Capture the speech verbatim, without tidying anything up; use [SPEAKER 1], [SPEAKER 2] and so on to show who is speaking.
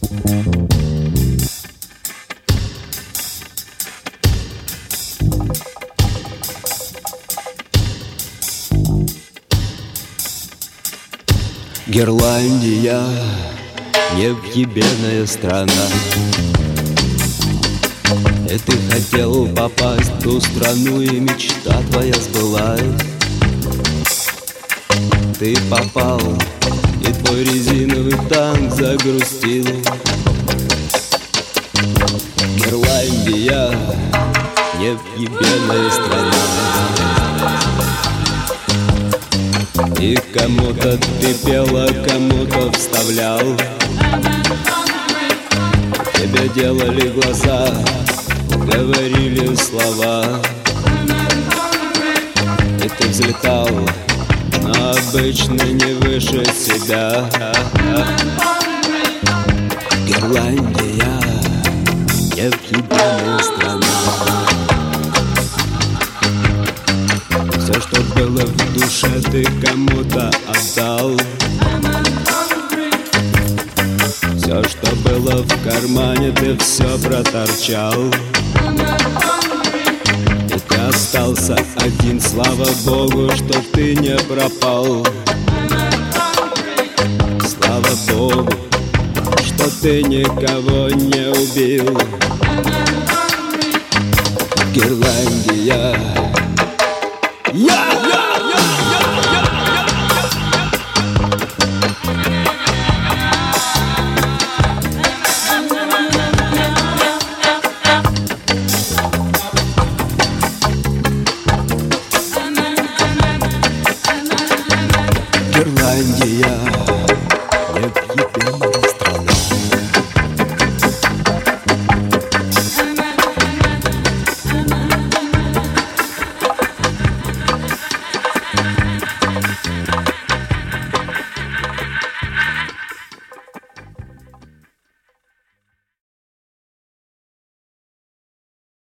[SPEAKER 1] Ирландия, невъебенная страна, и ты хотел попасть в ту страну, и мечта твоя сбылась. Ты попал, и твой резиновый танк загрустил. Ирландия, невъебенная страна, и кому-то ты пела, кому-то вставлял. Тебе делали глаза, говорили слова, и ты взлетал, но обычно не выше себя. Ирландия, невъебенная страна. Все, что было в душе, ты кому-то отдал. Все, что было в кармане, ты все проторчал. И ты остался один, слава Богу, что ты не пропал. Слава Богу, что ты никого не убил. Ирландия, я